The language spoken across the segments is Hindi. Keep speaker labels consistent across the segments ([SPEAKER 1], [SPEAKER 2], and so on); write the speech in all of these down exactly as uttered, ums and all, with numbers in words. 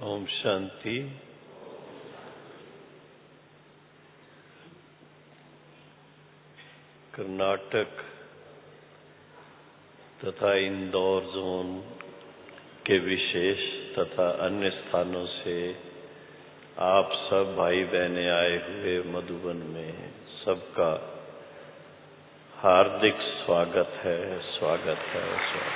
[SPEAKER 1] ओम शांति। कर्नाटक तथा इंदौर जोन के विशेष तथा अन्य स्थानों से आप सब भाई बहनें आए हुए मधुबन में सबका हार्दिक स्वागत है, स्वागत है, स्वागत।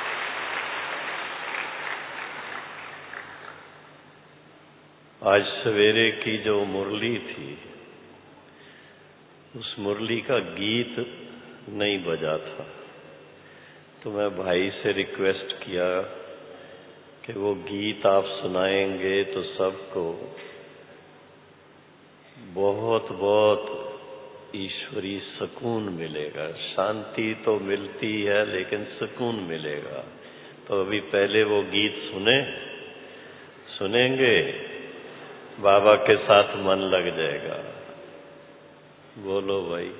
[SPEAKER 1] आज सवेरे की जो मुरली थी, उस मुरली का गीत नहीं बजा था, तो मैं भाई से रिक्वेस्ट किया कि वो गीत आप सुनाएंगे तो सबको बहुत बहुत ईश्वरी सुकून मिलेगा। शांति तो मिलती है लेकिन सुकून मिलेगा। तो अभी पहले वो गीत सुने सुनेंगे, बाबा के साथ मन लग जाएगा। बोलो भाई।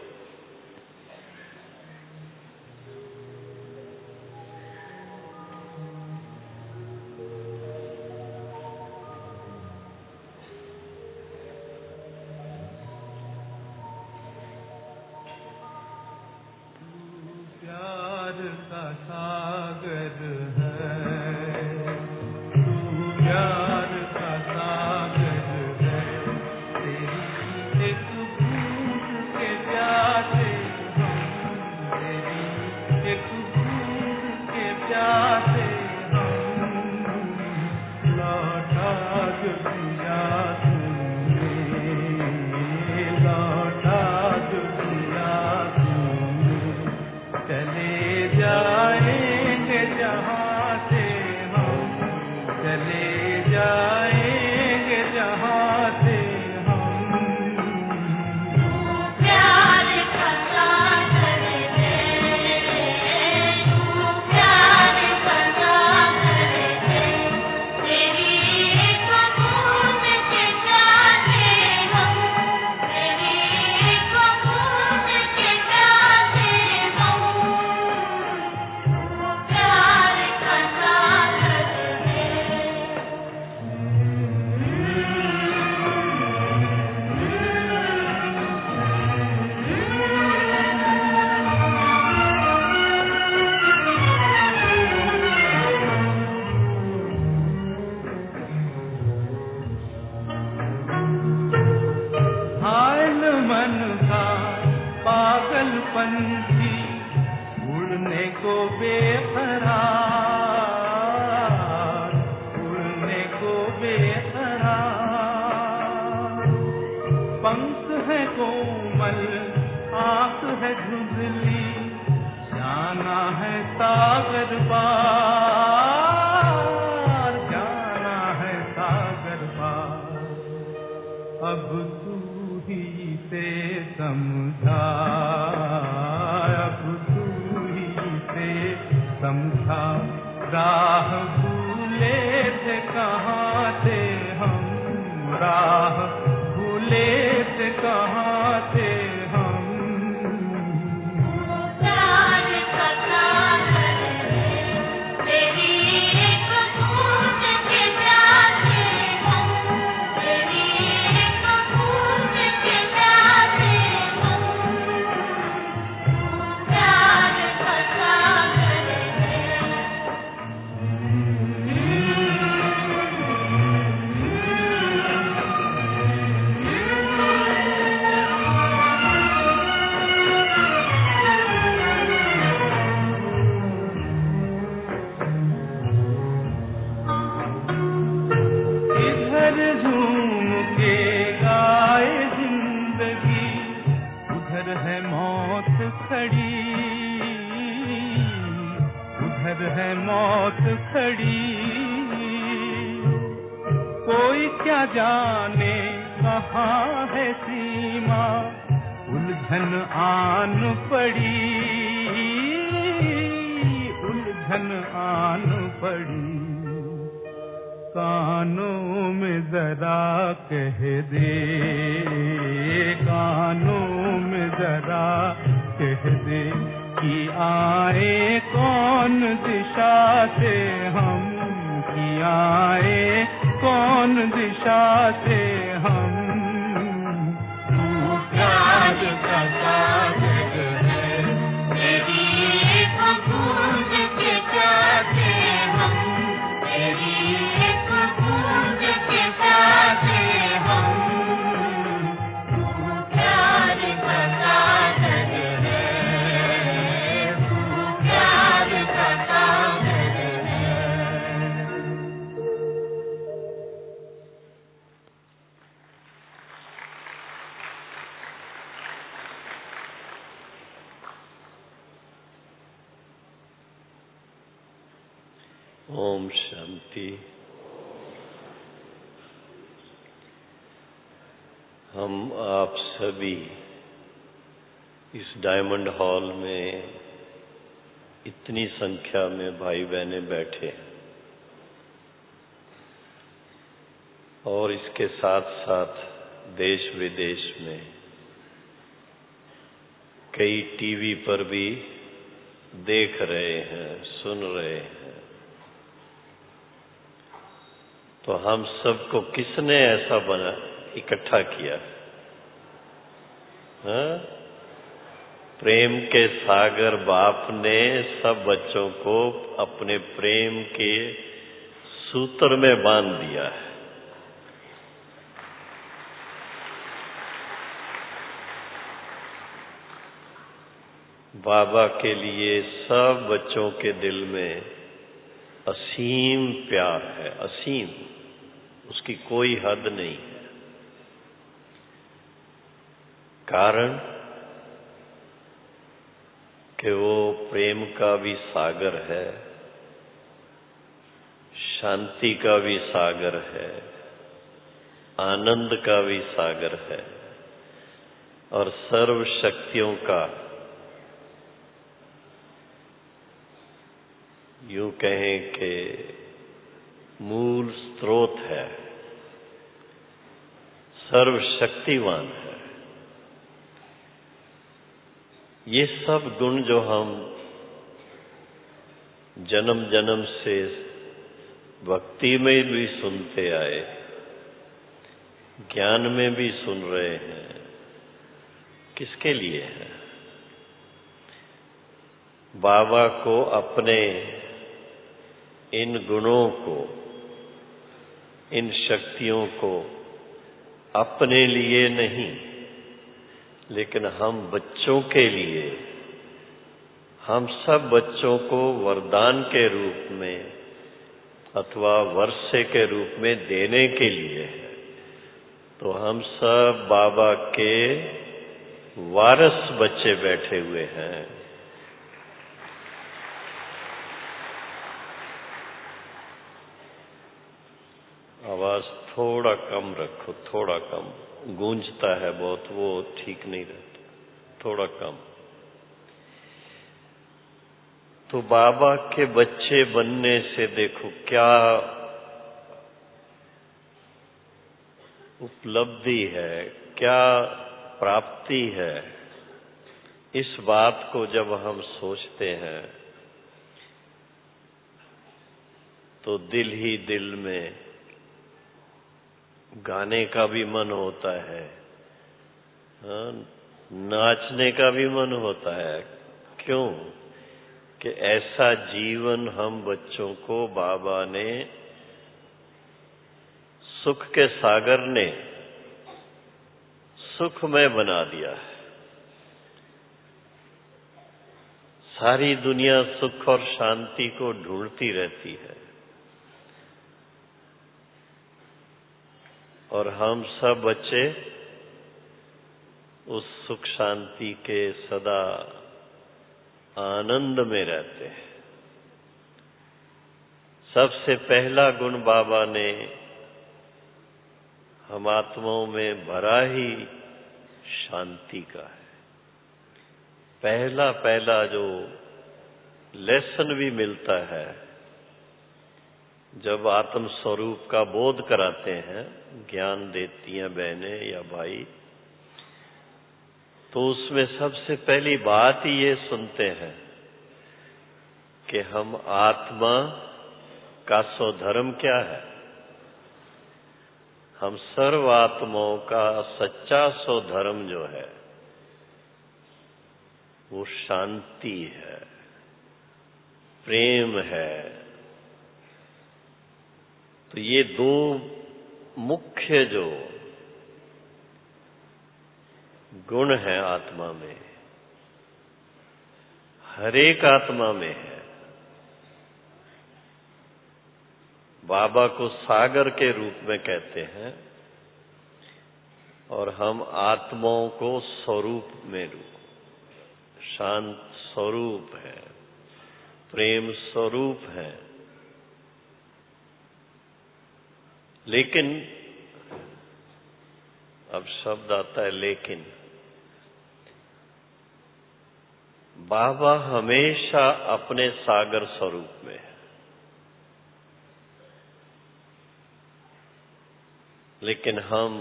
[SPEAKER 2] प्यार का सागर है, तू प्यार का सागर है, तेरी एक बूंद के प्यासे हम, तेरी एक बूंद के प्यासे हम, लौटा जो दिया तूने, लौटा जो दिया तूने, चले जाएंगे जहाँ से हम, चले जाएंगे जहाँ से हम।
[SPEAKER 3] तू प्यार का सागर है, तू प्यार का सागर है, तेरी एक बूंद के प्यासे हम, तेरी एक बूंद के प्यासे हम। तू प्यार का सागर है।
[SPEAKER 2] हाल मन का पागलपन थी, उड़ने को बेकरार, उड़ने को बेकरार, पंख है कोमल, आंख है धुंधली, जाना है सागर पार, जाना है सागर पार। अब तू ही से समझा, अब तू ही से समझा, राह भूले थे कहाँ थे हम, राह भूले थे कहाँ थे हम।
[SPEAKER 3] प्यार का सागर है, तेरी एक बूंद के प्यासे हम, तेरी एक बूंद के प्यासे हम। प्यार का सागर है।
[SPEAKER 2] इधर झूम के गाए जिंदगी, उधर है मौत खड़ी, उधर है मौत खड़ी। कोई क्या जाने कहाँ है सीमा, उलझन आन पड़ी, उलझन आन पड़ी। कानों में जरा कह दे, कानों में जरा कह दे कि आए कौन दिशा से हम, कि आए कौन दिशा से हम, तू प्यार का सागर है,
[SPEAKER 3] तेरी एक बूंद के प्यासे हम, तेरी एक बूंद के प्यासे हम, तू प्यार का सागर है, तू प्यार का सागर है।
[SPEAKER 1] ओम शांति। हम आप सभी इस डायमंड हॉल में इतनी संख्या में भाई बहनें बैठे हैं और इसके साथ साथ देश विदेश में कई टीवी पर भी देख रहे हैं, सुन रहे हैं। तो हम सबको किसने ऐसा बना इकट्ठा किया? हाँ? प्रेम के सागर बाप ने सब बच्चों को अपने प्रेम के सूत्र में बांध दिया है। बाबा के लिए सब बच्चों के दिल में असीम प्यार है, असीम, उसकी कोई हद नहीं है। कारण कि वो प्रेम का भी सागर है, शांति का भी सागर है, आनंद का भी सागर है और सर्व शक्तियों का, यूं कहें कि मूल स्रोत है, सर्वशक्तिवान है। ये सब गुण जो हम जन्म जन्म से भक्ति में भी सुनते आए, ज्ञान में भी सुन रहे हैं, किसके लिए है? बाबा को अपने इन गुणों को, इन शक्तियों को अपने लिए नहीं, लेकिन हम बच्चों के लिए, हम सब बच्चों को वरदान के रूप में अथवा वर्षे के रूप में देने के लिए है। तो हम सब बाबा के वारस बच्चे बैठे हुए हैं। आवाज थोड़ा कम रखो, थोड़ा कम, गूंजता है बहुत, वो ठीक नहीं रहता, थोड़ा कम। तो बाबा के बच्चे बनने से देखो क्या उपलब्धि है, क्या प्राप्ति है। इस बात को जब हम सोचते हैं तो दिल ही दिल में गाने का भी मन होता है, हाँ, नाचने का भी मन होता है। क्यों? कि ऐसा जीवन हम बच्चों को बाबा ने, सुख के सागर ने सुखमय बना दिया है। सारी दुनिया सुख और शांति को ढूंढती रहती है और हम सब बच्चे उस सुख शांति के सदा आनंद में रहते हैं। सबसे पहला गुण बाबा ने हम आत्माओं में भरा ही शांति का है। पहला पहला जो लेसन भी मिलता है जब आत्म स्वरूप का बोध कराते हैं, ज्ञान देती हैं बहनें या भाई, तो उसमें सबसे पहली बात ही ये सुनते हैं कि हम आत्मा का स्वधर्म क्या है। हम सर्व आत्माओं का सच्चा सो धर्म जो है वो शांति है, प्रेम है। तो ये दो मुख्य जो गुण हैं आत्मा में, हर एक आत्मा में है। बाबा को सागर के रूप में कहते हैं और हम आत्माओं को स्वरूप में रूप, शांत स्वरूप है, प्रेम स्वरूप है। लेकिन अब शब्द आता है लेकिन, बाबा हमेशा अपने सागर स्वरूप में है, लेकिन हम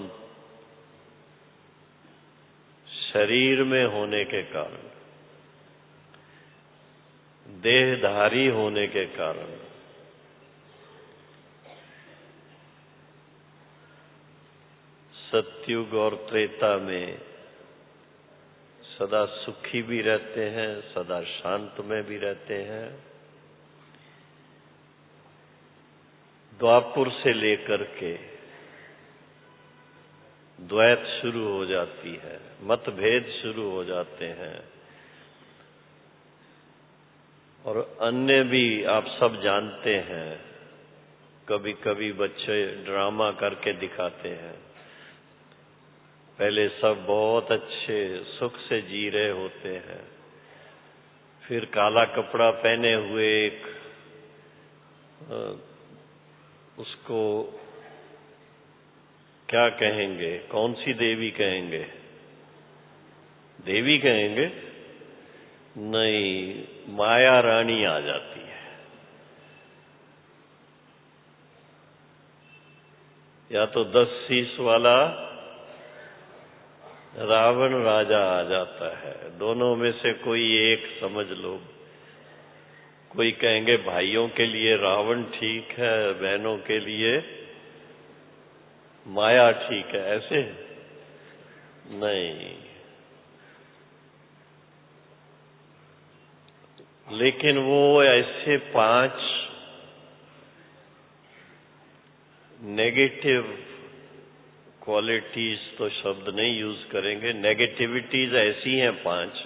[SPEAKER 1] शरीर में होने के कारण, देहधारी होने के कारण सतयुग और त्रेता में सदा सुखी भी रहते हैं, सदा शांत में भी रहते हैं। द्वापुर से लेकर के द्वैत शुरू हो जाती है, मतभेद शुरू हो जाते हैं और अन्य भी आप सब जानते हैं। कभी कभी बच्चे ड्रामा करके दिखाते हैं। पहले सब बहुत अच्छे सुख से जी रहे होते हैं, फिर काला कपड़ा पहने हुए एक उसको क्या कहेंगे, कौन सी देवी कहेंगे? देवी कहेंगे? नहीं, माया रानी आ जाती है, या तो दस शीश वाला रावण राजा आ जाता है। दोनों में से कोई एक समझ लो। कोई कहेंगे भाइयों के लिए रावण ठीक है, बहनों के लिए माया ठीक है, ऐसे नहीं। लेकिन वो ऐसे पांच नेगेटिव क्वालिटीज तो शब्द नहीं यूज करेंगे, नेगेटिविटीज ऐसी हैं पांच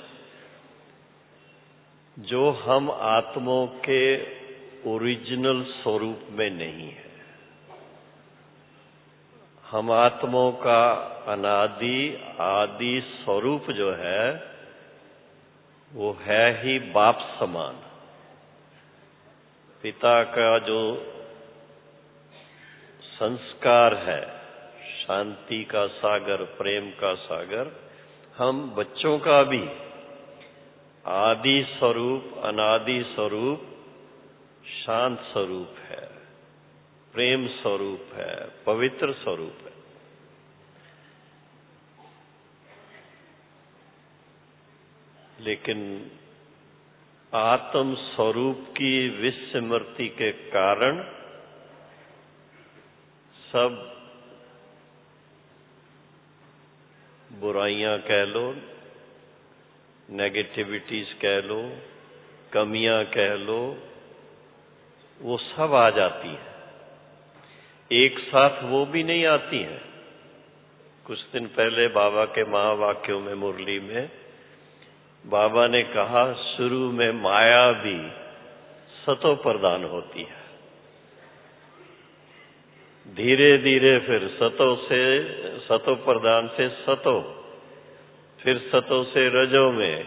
[SPEAKER 1] जो हम आत्माओं के ओरिजिनल स्वरूप में नहीं है। हम आत्माओं का अनादि आदि स्वरूप जो है वो है ही बाप समान। पिता का जो संस्कार है, शांति का सागर, प्रेम का सागर, हम बच्चों का भी आदि स्वरूप, अनादि स्वरूप, शांत स्वरूप है, प्रेम स्वरूप है, पवित्र स्वरूप है। लेकिन आत्म स्वरूप की विस्मृति के कारण सब बुराइयां कह लो, नेगेटिविटीज कह लो, कमियां कह लो, वो सब आ जाती है। एक साथ वो भी नहीं आती हैं। कुछ दिन पहले बाबा के महावाक्यों में, मुरली में बाबा ने कहा, शुरू में माया भी सतो प्रदान होती है, धीरे धीरे फिर सतो से सतो प्रदान से सतो, फिर सतो से रजो में,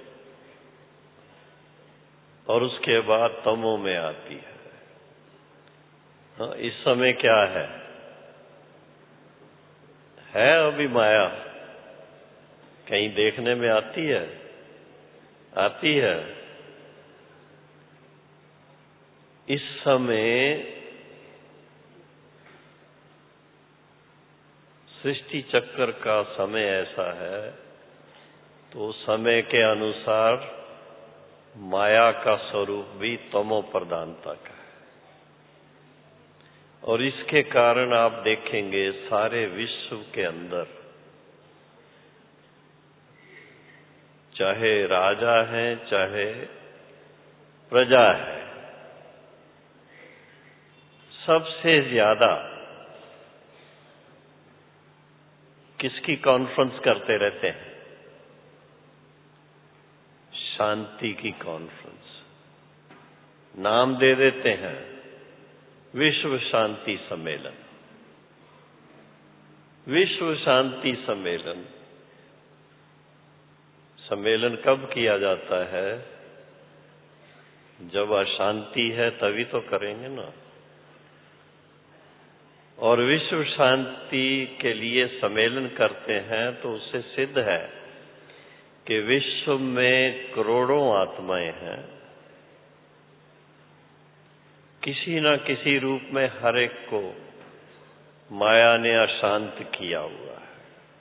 [SPEAKER 1] और उसके बाद तमो में आती है। हाँ, इस समय क्या है? है अभी माया कहीं देखने में आती है? आती है। इस समय सृष्टि चक्र का समय ऐसा है, तो समय के अनुसार माया का स्वरूप भी तमो प्रधानता का है। और इसके कारण आप देखेंगे सारे विश्व के अंदर, चाहे राजा है चाहे प्रजा है, सबसे ज्यादा किसकी कॉन्फ्रेंस करते रहते हैं? शांति की कॉन्फ्रेंस। नाम दे देते हैं विश्व शांति सम्मेलन। विश्व शांति सम्मेलन सम्मेलन कब किया जाता है? जब अशांति है तभी तो करेंगे ना। और विश्व शांति के लिए सम्मेलन करते हैं तो उससे सिद्ध है कि विश्व में करोड़ों आत्माएं हैं, किसी न किसी रूप में हर एक को माया ने अशांत किया हुआ है।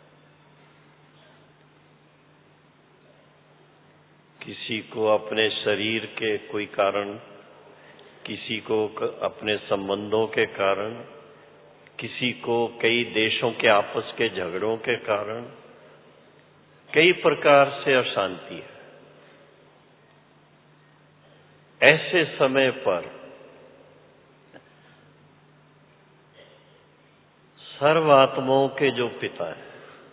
[SPEAKER 1] किसी को अपने शरीर के कोई कारण, किसी को अपने संबंधों के कारण, किसी को कई देशों के आपस के झगड़ों के कारण, कई प्रकार से अशांति है। ऐसे समय पर सर्व आत्माओं के जो पिता हैं,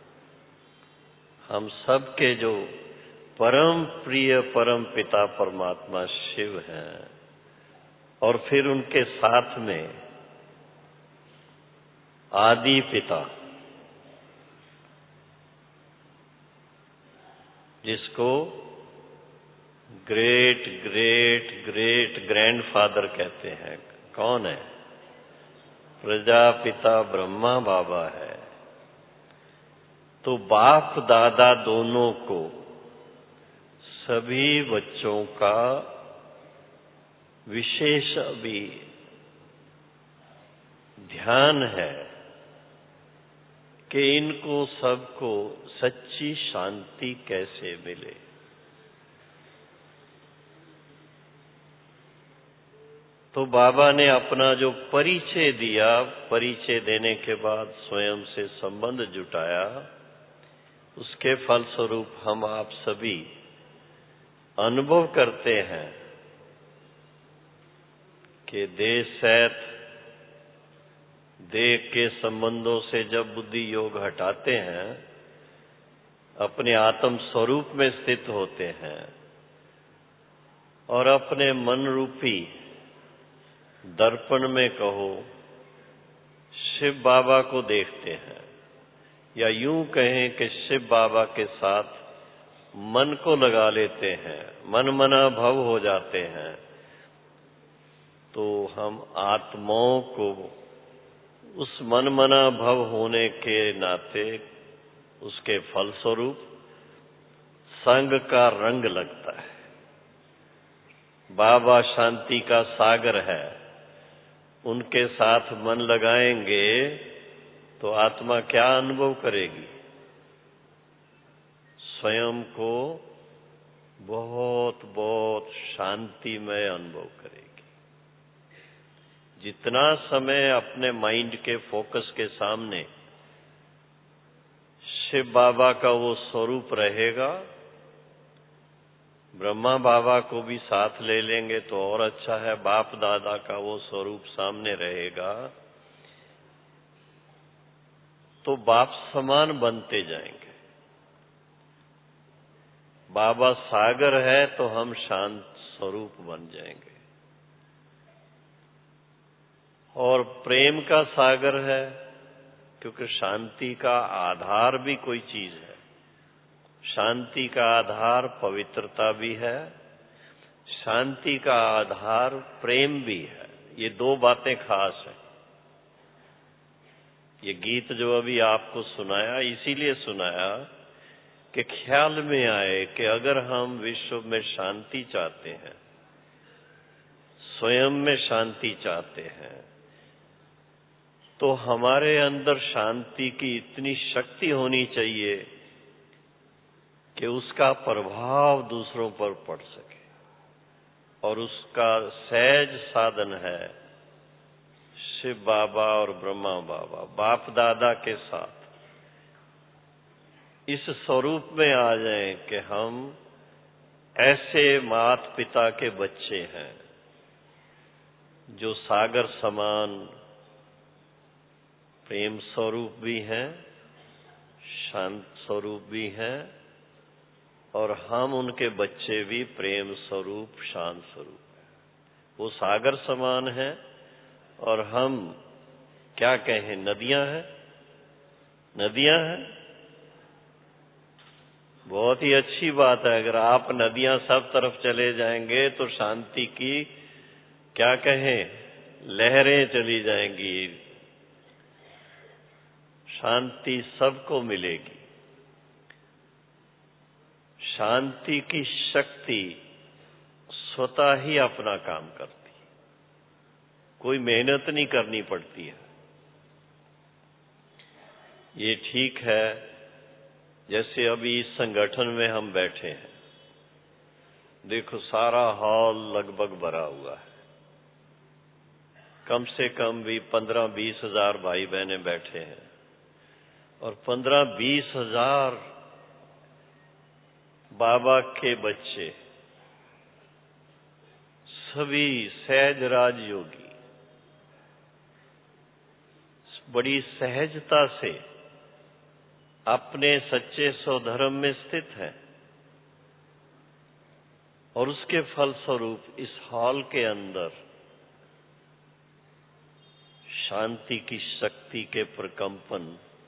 [SPEAKER 1] हम सब के जो परम प्रिय परम पिता परमात्मा शिव हैं, और फिर उनके साथ में आदि पिता, जिसको ग्रेट ग्रेट ग्रेट ग्रैंडफादर कहते हैं, कौन है? प्रजापिता ब्रह्मा बाबा है। तो बाप दादा दोनों को सभी बच्चों का विशेष अभी ध्यान है कि इनको सबको सच्ची शांति कैसे मिले। तो बाबा ने अपना जो परिचय दिया, परिचय देने के बाद स्वयं से संबंध जुटाया, उसके फलस्वरूप हम आप सभी अनुभव करते हैं कि देह सहित देह के संबंधों से जब बुद्धि योग हटाते हैं, अपने आत्म स्वरूप में स्थित होते हैं और अपने मन रूपी दर्पण में कहो शिव बाबा को देखते हैं, या यूं कहें कि शिव बाबा के साथ मन को लगा लेते हैं, मन मना भव हो जाते हैं, तो हम आत्माओं को उस मन मना भव होने के नाते उसके फलस्वरूप संग का रंग लगता है। बाबा शांति का सागर है, उनके साथ मन लगाएंगे तो आत्मा क्या अनुभव करेगी? स्वयं को बहुत बहुत शांतिमय अनुभव करेगी। जितना समय अपने माइंड के फोकस के सामने शिव बाबा का वो स्वरूप रहेगा, ब्रह्मा बाबा को भी साथ ले लेंगे तो और अच्छा है, बाप दादा का वो स्वरूप सामने रहेगा, तो बाप समान बनते जाएंगे। बाबा सागर है तो हम शांत स्वरूप बन जाएंगे। और प्रेम का सागर है, क्योंकि शांति का आधार भी कोई चीज है। शांति का आधार पवित्रता भी है, शांति का आधार प्रेम भी है। ये दो बातें खास हैं। ये गीत जो अभी आपको सुनाया, इसीलिए सुनाया कि ख्याल में आए कि अगर हम विश्व में शांति चाहते हैं, स्वयं में शांति चाहते हैं, तो हमारे अंदर शांति की इतनी शक्ति होनी चाहिए कि उसका प्रभाव दूसरों पर पड़ सके। और उसका सहज साधन है शिव बाबा और ब्रह्मा बाबा बाप दादा के साथ इस स्वरूप में आ जाएं कि हम ऐसे माता पिता के बच्चे हैं जो सागर समान प्रेम स्वरूप भी हैं, शांत स्वरूप भी हैं, और हम उनके बच्चे भी प्रेम स्वरूप शांत स्वरूप हैं। वो सागर समान है और हम क्या कहें, नदियां हैं, नदियां हैं। बहुत ही अच्छी बात है। अगर आप नदियां सब तरफ चले जाएंगे तो शांति की क्या कहें, लहरें चली जाएंगी, शांति सबको मिलेगी। शांति की शक्ति स्वतः ही अपना काम करती है, कोई मेहनत नहीं करनी पड़ती है। ये ठीक है, जैसे अभी इस संगठन में हम बैठे हैं, देखो सारा हॉल लगभग भरा हुआ है। कम से कम भी पंद्रह बीस हजार भाई बहने बैठे हैं, और पंद्रह बीस हजार बाबा के बच्चे, सभी सहज राज योगी बड़ी सहजता से अपने सच्चे स्वधर्म में स्थित हैं, और उसके फलस्वरूप इस हॉल के अंदर शांति की शक्ति के प्रकंपन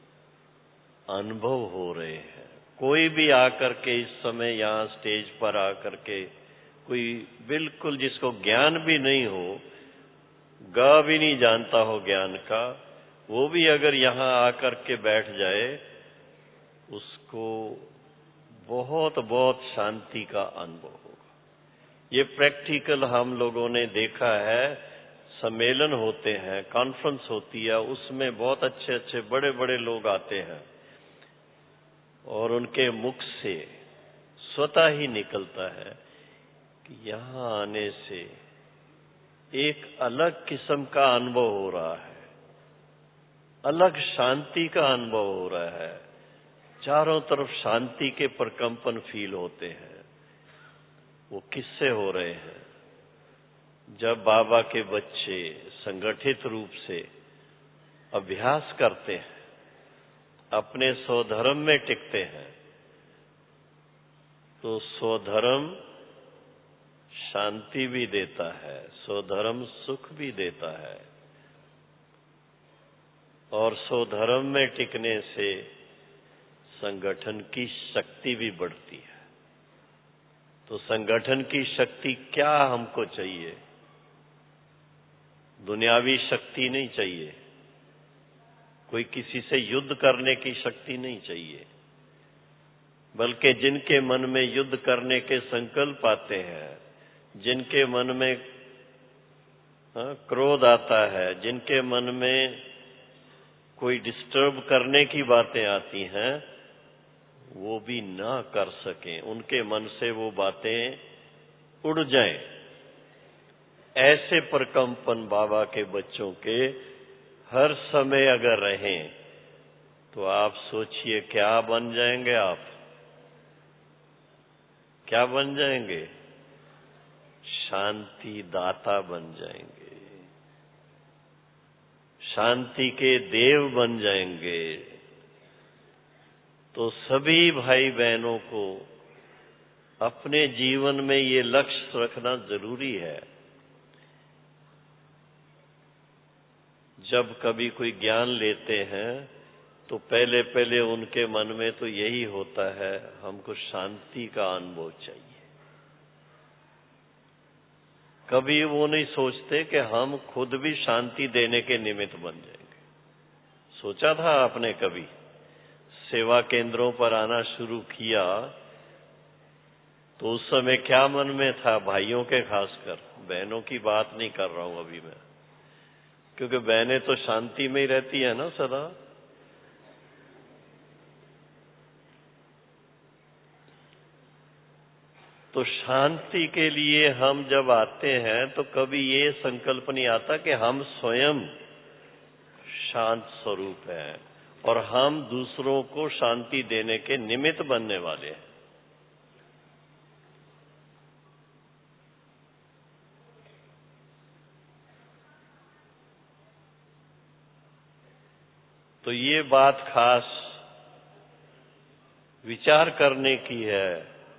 [SPEAKER 1] अनुभव हो रहे हैं। कोई भी आकर के इस समय यहाँ स्टेज पर आकर के, कोई बिल्कुल जिसको ज्ञान भी नहीं हो, ग भी नहीं जानता हो ज्ञान का, वो भी अगर यहाँ आकर के बैठ जाए, उसको बहुत बहुत शांति का अनुभव होगा। ये प्रैक्टिकल हम लोगों ने देखा है। सम्मेलन होते हैं, कॉन्फ्रेंस होती है, उसमें बहुत अच्छे अच्छे बड़े बड़े लोग आते हैं, और उनके मुख से स्वतः ही निकलता है कि यहाँ आने से एक अलग किस्म का अनुभव हो रहा है, अलग शांति का अनुभव हो रहा है। चारों तरफ शांति के प्रकंपन फील होते हैं। वो किससे हो रहे हैं? जब बाबा के बच्चे संगठित रूप से अभ्यास करते हैं, अपने स्वधर्म में टिकते हैं, तो स्वधर्म शांति भी देता है, स्वधर्म सुख भी देता है, और स्वधर्म में टिकने से संगठन की शक्ति भी बढ़ती है। तो संगठन की शक्ति क्या हमको चाहिए? दुनियावी शक्ति नहीं चाहिए, कोई किसी से युद्ध करने की शक्ति नहीं चाहिए, बल्कि जिनके मन में युद्ध करने के संकल्प आते हैं, जिनके मन में हाँ, क्रोध आता है, जिनके मन में कोई डिस्टर्ब करने की बातें आती हैं, वो भी ना कर सकें, उनके मन से वो बातें उड़ जाएं। ऐसे प्रकंपन बाबा के बच्चों के हर समय अगर रहें, तो आप सोचिए क्या बन जाएंगे आप? क्या बन जाएंगे? शांति दाता बन जाएंगे, शांति के देव बन जाएंगे। तो सभी भाई बहनों को अपने जीवन में ये लक्ष्य रखना जरूरी है। जब कभी कोई ज्ञान लेते हैं तो पहले पहले उनके मन में तो यही होता है, हमको शांति का अनुभव चाहिए। कभी वो नहीं सोचते कि हम खुद भी शांति देने के निमित्त बन जाएंगे। सोचा था आपने कभी? सेवा केंद्रों पर आना शुरू किया तो उस समय क्या मन में था? भाइयों के, खासकर बहनों की बात नहीं कर रहा हूं अभी मैं, क्योंकि बहनें तो शांति में ही रहती है ना सदा। तो शांति के लिए हम जब आते हैं तो कभी ये संकल्प नहीं आता कि हम स्वयं शांत स्वरूप हैं और हम दूसरों को शांति देने के निमित्त बनने वाले हैं। तो ये बात खास विचार करने की है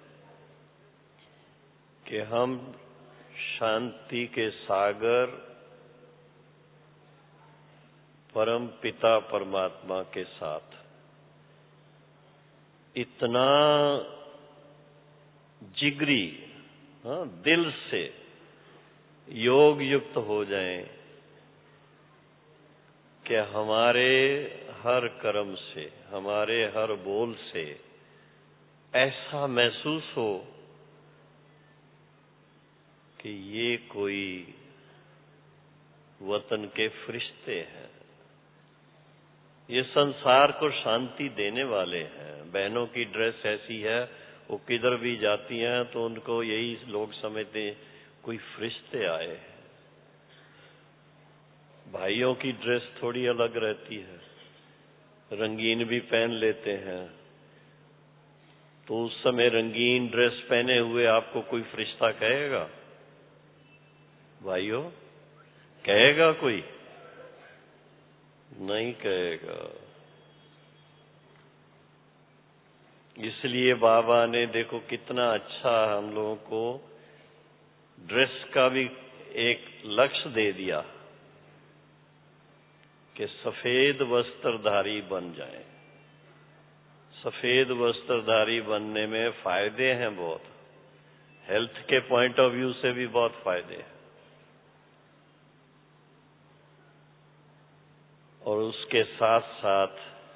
[SPEAKER 1] कि हम शांति के सागर परम पिता परमात्मा के साथ इतना जिगरी, हाँ, दिल से योग युक्त हो जाएं कि हमारे हर कर्म से, हमारे हर बोल से ऐसा महसूस हो कि ये कोई वतन के फरिश्ते हैं, ये संसार को शांति देने वाले हैं। बहनों की ड्रेस ऐसी है, वो किधर भी जाती हैं तो उनको यही लोग समझते हैं कोई फरिश्ते आए हैं। भाइयों की ड्रेस थोड़ी अलग रहती है, रंगीन भी पहन लेते हैं, तो उस समय रंगीन ड्रेस पहने हुए आपको कोई फरिश्ता कहेगा? भाइयों, कहेगा कोई? नहीं कहेगा। इसलिए बाबा ने देखो कितना अच्छा हम लोगों को ड्रेस का भी एक लक्ष्य दे दिया कि सफेद वस्त्रधारी बन जाएं। सफेद वस्त्रधारी बनने में फायदे हैं बहुत, हेल्थ के पॉइंट ऑफ व्यू से भी बहुत फायदे हैं। और उसके साथ साथ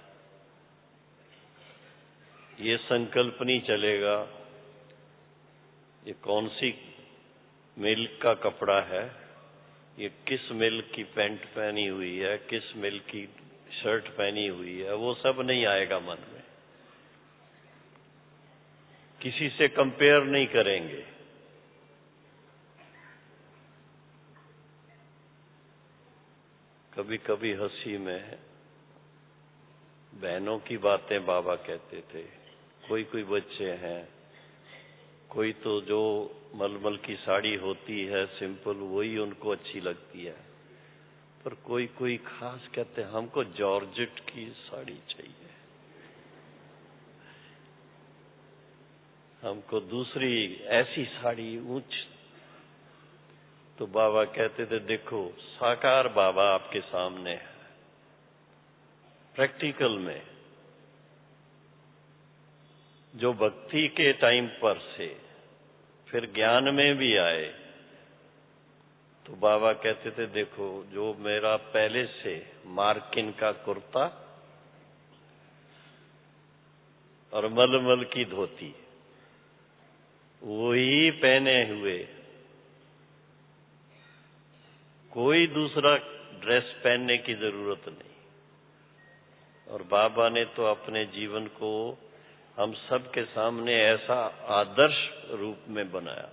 [SPEAKER 1] ये संकल्प नहीं चलेगा ये कौन सी मिल्क का कपड़ा है, ये किस मिल्क की पैंट पहनी हुई है, किस मिल्क की शर्ट पहनी हुई है, वो सब नहीं आएगा मन में। किसी से कंपेयर नहीं करेंगे। कभी कभी हंसी में बहनों की बातें बाबा कहते थे। कोई कोई बच्चे हैं, कोई तो जो मलमल की साड़ी होती है सिंपल, वही उनको अच्छी लगती है, पर कोई कोई खास कहते हैं हमको जॉर्जेट की साड़ी चाहिए, हमको दूसरी ऐसी साड़ी ऊंच। तो बाबा कहते थे देखो साकार बाबा आपके सामने है, प्रैक्टिकल में जो भक्ति के टाइम पर से फिर ज्ञान में भी आए। तो बाबा कहते थे देखो जो मेरा पहले से मार्किन का कुर्ता और मलमल की धोती वही पहने हुए, कोई दूसरा ड्रेस पहनने की जरूरत नहीं। और बाबा ने तो अपने जीवन को हम सब के सामने ऐसा आदर्श रूप में बनाया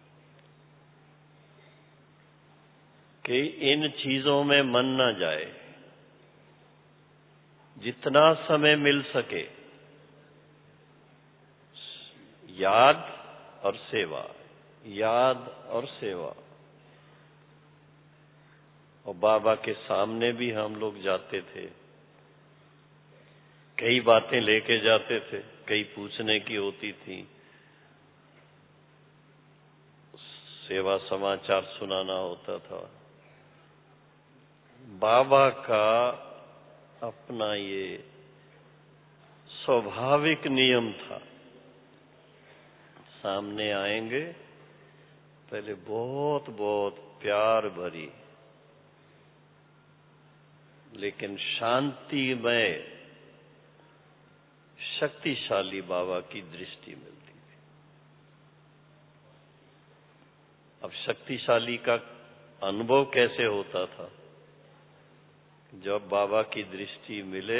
[SPEAKER 1] कि इन चीजों में मन न जाए। जितना समय मिल सके याद और सेवा, याद और सेवा। और बाबा के सामने भी हम लोग जाते थे, कई बातें लेके जाते थे, कई पूछने की होती थी, सेवा समाचार सुनाना होता था। बाबा का अपना ये स्वाभाविक नियम था, सामने आएंगे पहले बहुत बहुत प्यार भरी लेकिन शांतिमय शक्तिशाली बाबा की दृष्टि मिलती थी। अब शक्तिशाली का अनुभव कैसे होता था? जब बाबा की दृष्टि मिले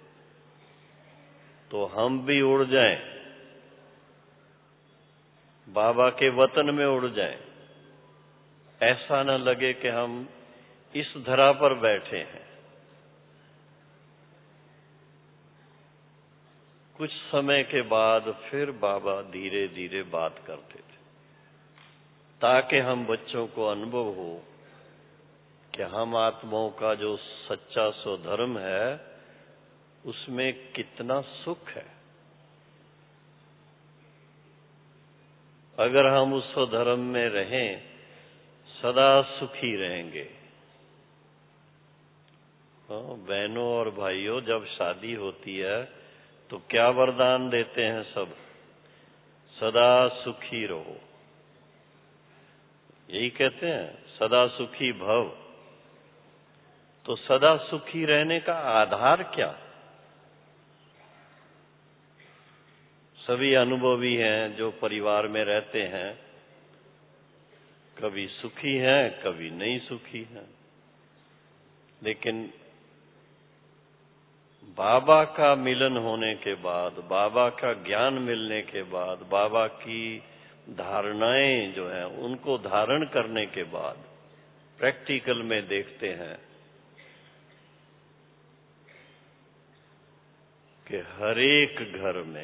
[SPEAKER 1] तो हम भी उड़ जाएं, बाबा के वतन में उड़ जाएं। ऐसा न लगे कि हम इस धरा पर बैठे हैं, कुछ समय के बाद फिर बाबा धीरे धीरे बात करते थे, ताकि हम बच्चों को अनुभव हो कि हम आत्माओं का जो सच्चा स्वधर्म है उसमें कितना सुख है। अगर हम उस स्वधर्म में रहें, सदा सुखी रहेंगे। बहनों और भाइयों, जब शादी होती है तो क्या वरदान देते हैं सब? सदा सुखी रहो, यही कहते हैं, सदा सुखी भव। तो सदा सुखी रहने का आधार क्या? सभी अनुभवी हैं जो परिवार में रहते हैं, कभी सुखी हैं, कभी नहीं सुखी हैं। लेकिन बाबा का मिलन होने के बाद, बाबा का ज्ञान मिलने के बाद, बाबा की धारणाएं जो हैं उनको धारण करने के बाद प्रैक्टिकल में देखते हैं कि हर एक घर में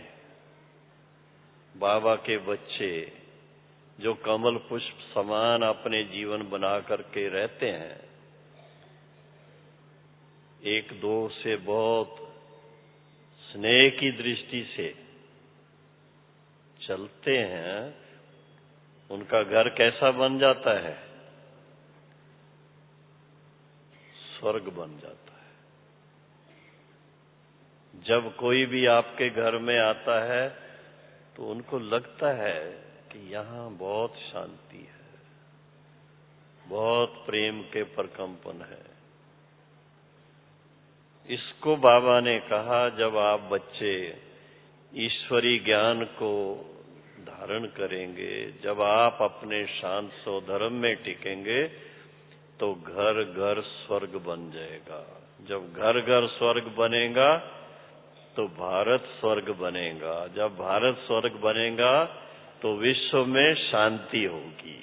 [SPEAKER 1] बाबा के बच्चे जो कमल पुष्प समान अपने जीवन बना करके रहते हैं, एक दो से बहुत स्नेह की दृष्टि से चलते हैं, उनका घर कैसा बन जाता है? स्वर्ग बन जाता है। जब कोई भी आपके घर में आता है तो उनको लगता है कि यहाँ बहुत शांति है, बहुत प्रेम के प्रकंपन है। इसको बाबा ने कहा, जब आप बच्चे ईश्वरी ज्ञान को धारण करेंगे, जब आप अपने शांत स्वधर्म में टिकेंगे तो घर घर स्वर्ग बन जाएगा। जब घर घर स्वर्ग बनेगा तो भारत स्वर्ग बनेगा। जब भारत स्वर्ग बनेगा तो विश्व में शांति होगी।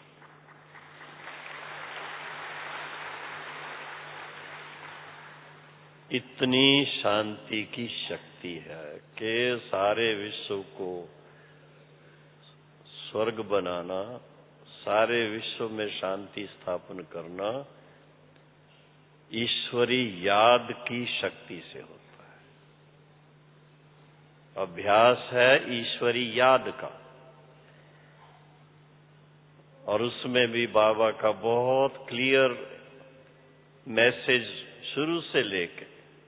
[SPEAKER 1] इतनी शांति की शक्ति है कि सारे विश्व को स्वर्ग बनाना, सारे विश्व में शांति स्थापन करना ईश्वरी याद की शक्ति से होता है। अभ्यास है ईश्वरी याद का, और उसमें भी बाबा का बहुत क्लियर मैसेज शुरू से लेके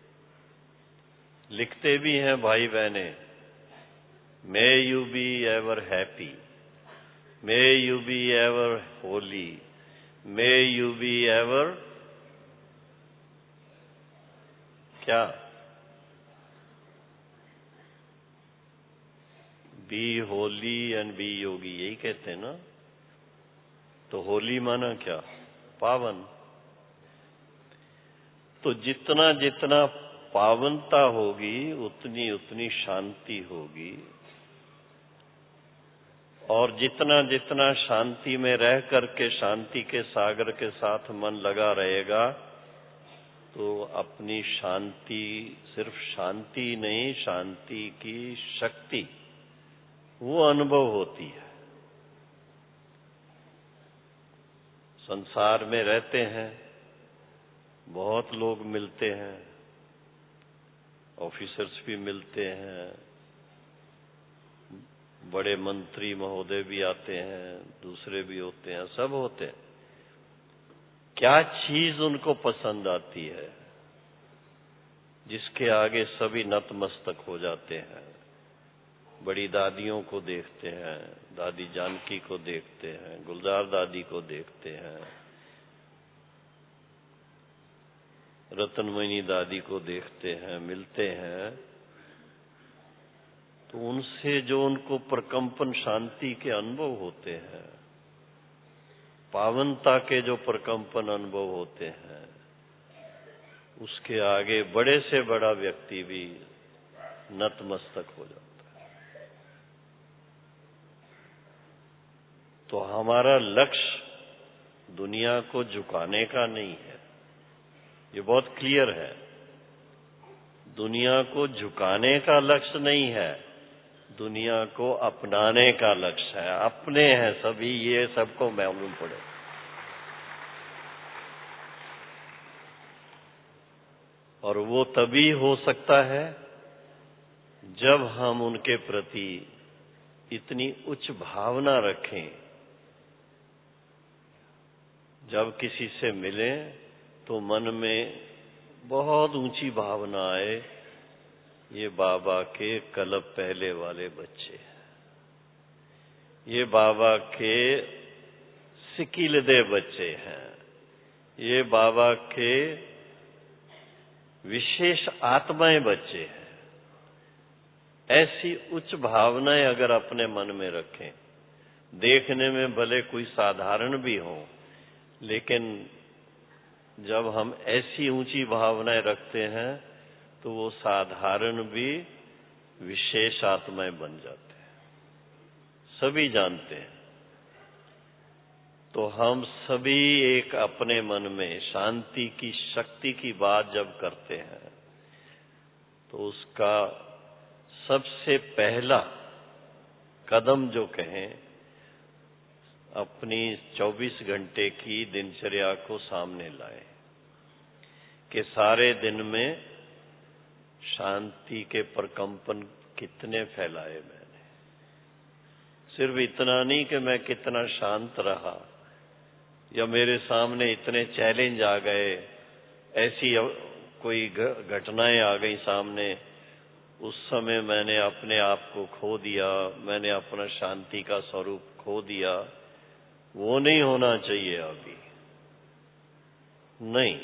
[SPEAKER 1] लिखते भी हैं भाई बहने, may you be ever happy, may you be ever holy, may you be ever क्या? Be holy and be yogi, यही कहते हैं ना। तो होली माना क्या? पावन। तो जितना जितना पावनता होगी उतनी उतनी शांति होगी, और जितना जितना शांति में रह करके शांति के सागर के साथ मन लगा रहेगा तो अपनी शांति, सिर्फ शांति नहीं, शांति की शक्ति वो अनुभव होती है। संसार में रहते हैं, बहुत लोग मिलते हैं, ऑफिसर्स भी मिलते हैं, बड़े मंत्री महोदय भी आते हैं, दूसरे भी होते हैं, सब होते हैं। क्या चीज उनको पसंद आती है जिसके आगे सभी नतमस्तक हो जाते हैं? बड़ी दादियों को देखते हैं, दादी जानकी को देखते हैं, गुलजार दादी को देखते हैं, रतनमणि दादी को देखते हैं, मिलते हैं, तो उनसे जो उनको प्रकंपन शांति के अनुभव होते हैं, पावनता के जो प्रकंपन अनुभव होते हैं, उसके आगे बड़े से बड़ा व्यक्ति भी नतमस्तक हो जाता है। तो हमारा लक्ष्य दुनिया को झुकाने का नहीं है, ये बहुत क्लियर है। दुनिया को झुकाने का लक्ष्य नहीं है, दुनिया को अपनाने का लक्ष्य है। अपने हैं सभी, ये सबको मालूम पड़े। और वो तभी हो सकता है जब हम उनके प्रति इतनी उच्च भावना रखें। जब किसी से मिलें तो मन में बहुत ऊंची भावना आए, ये बाबा के कलब पहले वाले बच्चे हैं, ये बाबा के सिकीलदे बच्चे हैं, ये बाबा के विशेष आत्माएं बच्चे हैं। ऐसी उच्च भावनाएं अगर अपने मन में रखें, देखने में भले कोई साधारण भी हो, लेकिन जब हम ऐसी ऊंची भावनाएं रखते हैं तो वो साधारण भी विशेष आत्माएं बन जाते हैं, सभी जानते हैं। तो हम सभी एक अपने मन में शांति की शक्ति की बात जब करते हैं तो उसका सबसे पहला कदम जो कहें, अपनी चौबीस घंटे की दिनचर्या को सामने लाए कि सारे दिन में शांति के प्रकंपन कितने फैलाए मैंने। सिर्फ इतना नहीं कि मैं कितना शांत रहा या मेरे सामने इतने चैलेंज आ गए, ऐसी कोई घटनाएं आ गई सामने, उस समय मैंने अपने आप को खो दिया, मैंने अपना शांति का स्वरूप खो दिया। वो नहीं होना चाहिए अभी, नहीं।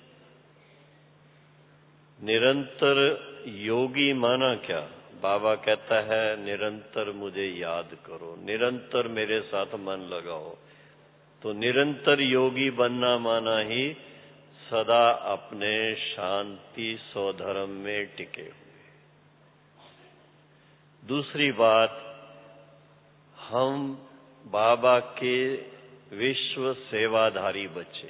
[SPEAKER 1] निरंतर योगी माना क्या? बाबा कहता है निरंतर मुझे याद करो, निरंतर मेरे साथ मन लगाओ। तो निरंतर योगी बनना माना ही सदा अपने शांति स्वधर्म में टिके हुए। दूसरी बात, हम बाबा के विश्व सेवाधारी बच्चे,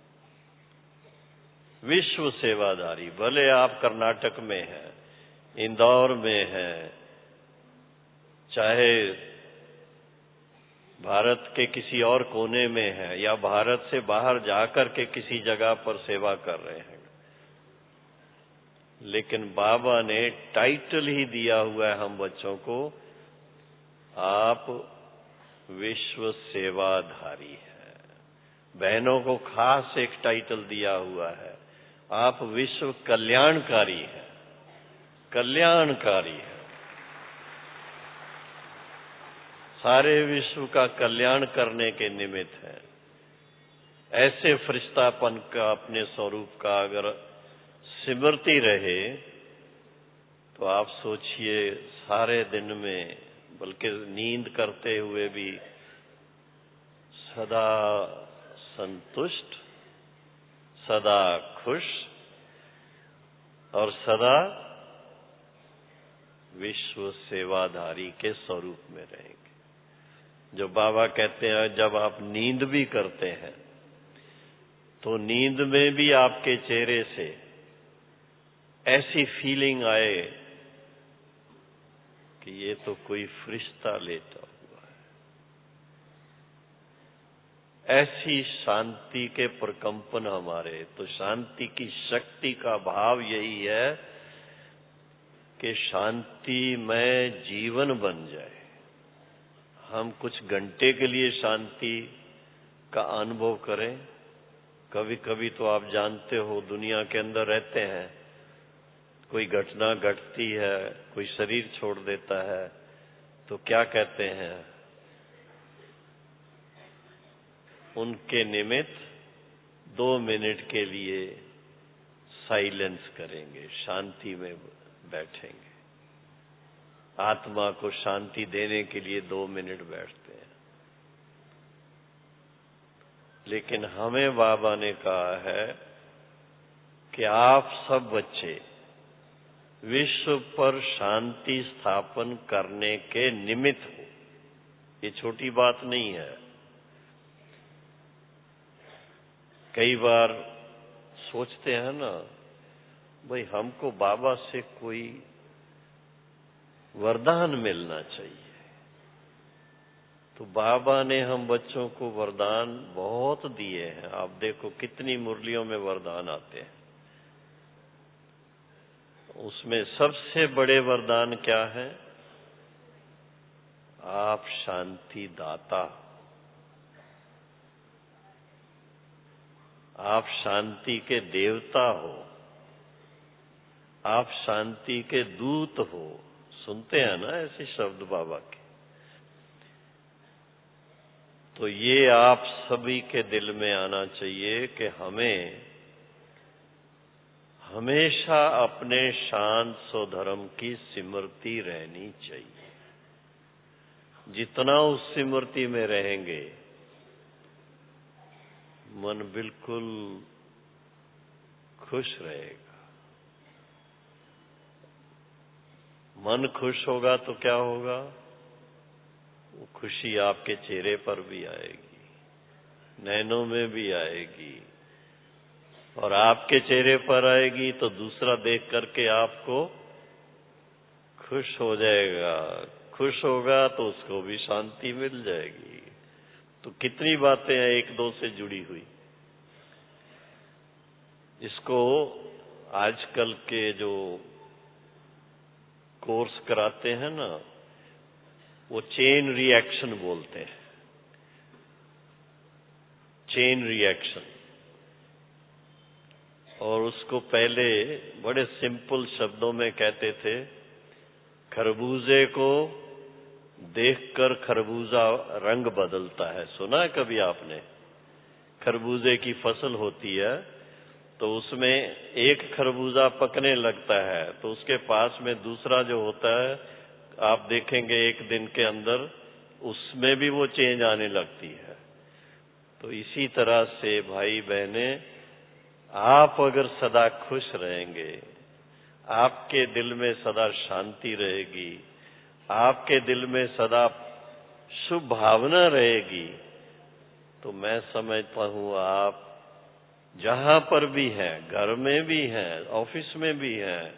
[SPEAKER 1] विश्व सेवाधारी। भले आप कर्नाटक में हैं, इंदौर में हैं, चाहे भारत के किसी और कोने में हैं या भारत से बाहर जाकर के किसी जगह पर सेवा कर रहे हैं, लेकिन बाबा ने टाइटल ही दिया हुआ है हम बच्चों को, आप विश्व सेवाधारी हैं। बहनों को खास एक टाइटल दिया हुआ है, आप विश्व कल्याणकारी हैं, कल्याणकारी हैं। सारे विश्व का कल्याण करने के निमित्त है। ऐसे फरिश्तापन का अपने स्वरूप का अगर स्मृति रहे तो आप सोचिए सारे दिन में, बल्कि नींद करते हुए भी सदा संतुष्ट, सदा खुश और सदा विश्व सेवाधारी के स्वरूप में रहेंगे। जो बाबा कहते हैं जब आप नींद भी करते हैं तो नींद में भी आपके चेहरे से ऐसी फीलिंग आए कि ये तो कोई फरिश्ता लेटा हुआ है। ऐसी शांति के प्रकंपन हमारे, तो शांति की शक्ति का भाव यही है कि शांति में जीवन बन जाए। हम कुछ घंटे के लिए शांति का अनुभव करें। कभी कभी तो आप जानते हो दुनिया के अंदर रहते हैं, कोई घटना घटती है, कोई शरीर छोड़ देता है, तो क्या कहते हैं, उनके निमित्त दो मिनट के लिए साइलेंस करेंगे, शांति में बैठेंगे। आत्मा को शांति देने के लिए दो मिनट बैठते हैं। लेकिन हमें बाबा ने कहा है कि आप सब बच्चे विश्व पर शांति स्थापन करने के निमित्त हो। ये छोटी बात नहीं है। कई बार सोचते हैं ना, भाई हमको बाबा से कोई वरदान मिलना चाहिए। तो बाबा ने हम बच्चों को वरदान बहुत दिए हैं। आप देखो कितनी मुरलियों में वरदान आते हैं। उसमें सबसे बड़े वरदान क्या है? आप शांति दाता, आप शांति के देवता हो, आप शांति के दूत हो। सुनते हैं ना ऐसे शब्द बाबा के? तो ये आप सभी के दिल में आना चाहिए कि हमें हमेशा अपने शांत स्वधर्म की स्मृति रहनी चाहिए। जितना उस स्मृति में रहेंगे मन बिल्कुल खुश रहेगा। मन खुश होगा तो क्या होगा? वो खुशी आपके चेहरे पर भी आएगी, नैनों में भी आएगी, और आपके चेहरे पर आएगी तो दूसरा देख करके आपको खुश हो जाएगा। खुश होगा तो उसको भी शांति मिल जाएगी। तो कितनी बातें हैं एक दो से जुड़ी हुई। इसको आजकल के जो कोर्स कराते हैं ना, वो चेन रिएक्शन बोलते हैं। Chain reaction. और उसको पहले बड़े सिंपल शब्दों में कहते थे, खरबूजे को देखकर खरबूजा रंग बदलता है। सुना है कभी आपने? खरबूजे की फसल होती है तो उसमें एक खरबूजा पकने लगता है तो उसके पास में दूसरा जो होता है, आप देखेंगे एक दिन के अंदर उसमें भी वो चेंज आने लगती है। तो इसी तरह से भाई बहने, आप अगर सदा खुश रहेंगे, आपके दिल में सदा शांति रहेगी, आपके दिल में सदा शुभ भावना रहेगी, तो मैं समझता हूं आप जहां पर भी हैं, घर में भी हैं, ऑफिस में भी हैं,